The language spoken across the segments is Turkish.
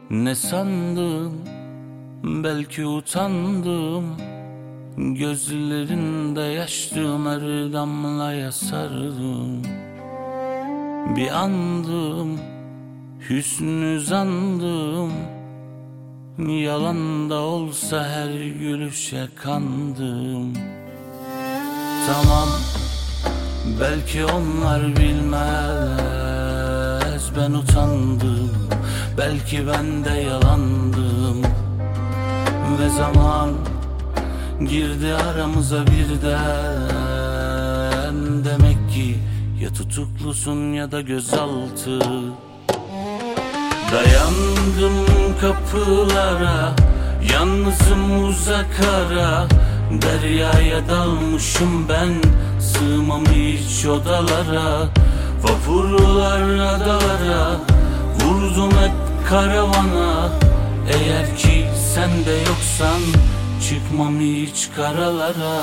Ne sandım, belki utandım. Gözlerinde yaştım, her damlaya sardım. Bir andım, hüsnü zandım. Yalan da olsa her gülüşe kandım. Tamam, belki onlar bilmez, ben utandım. Belki ben de yalandım. Ve zaman girdi aramıza birden. Demek ki ya tutuklusun ya da gözaltı. Dayandım kapılara, yalnızım uzak ara. Deryaya dalmışım ben, sığmam hiç odalara. Vapurlar adalara, vurdum hep karavana. Eğer ki sen de yoksan, çıkmam hiç karalara.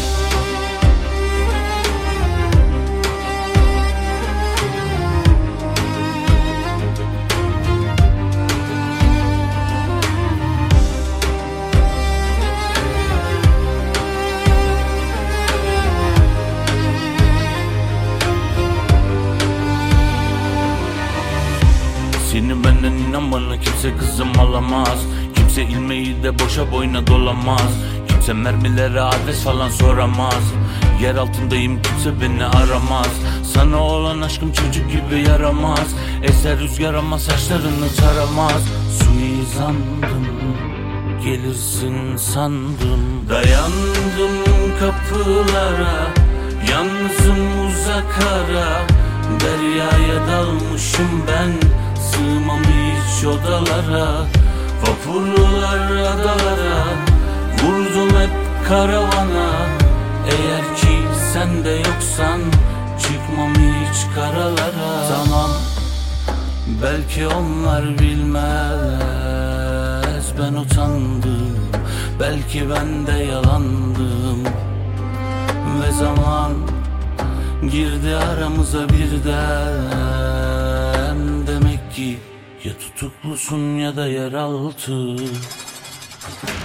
Seni benden inan bana kimse kızım alamaz. Kimse ilmeği de boşa boyuna dolamaz. Kimse mermilere adres falan soramaz. Yer altındayım, kimse beni aramaz. Sana olan aşkım çocuk gibi yaramaz. Eser rüzgar ama saçlarını taramaz. Suizandım, gelirsin sandım. Dayandım kapılara, yalnızım uzak ara. Deryaya dalmışım ben, sığmam hiç odalara. Vapurlar adalara, vurdum hep karavana. Eğer ki sen de yoksan, çıkmam hiç karalara. Tamam, belki onlar bilmez, ben utandım. Belki ben de yalandım. Ve zaman girdi aramıza birden. Demek ki ya tutuklusun ya da yeraltı.